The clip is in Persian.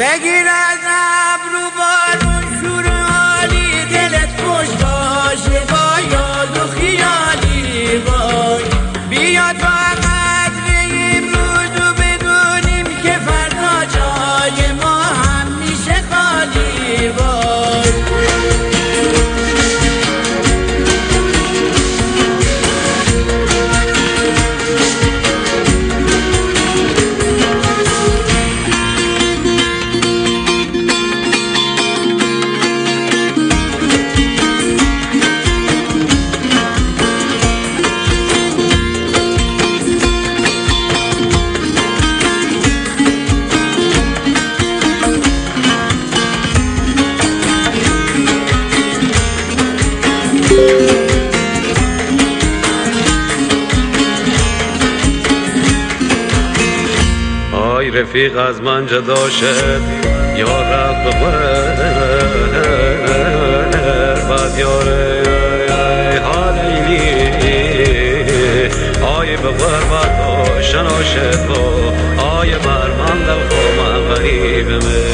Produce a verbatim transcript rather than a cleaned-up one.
بگیر از ابرو بارون شور عالی، دلت خوش باشه با یاد و خیالی. وای بیا تا قدر امروز و بدونیم که فردا جای ما هم میشه خالی. وای آی رفیق از من جدا شد یا رب بخیر بد یاره حال ایلی آی بخیر بد شنا شد آی بر من دو من غریب من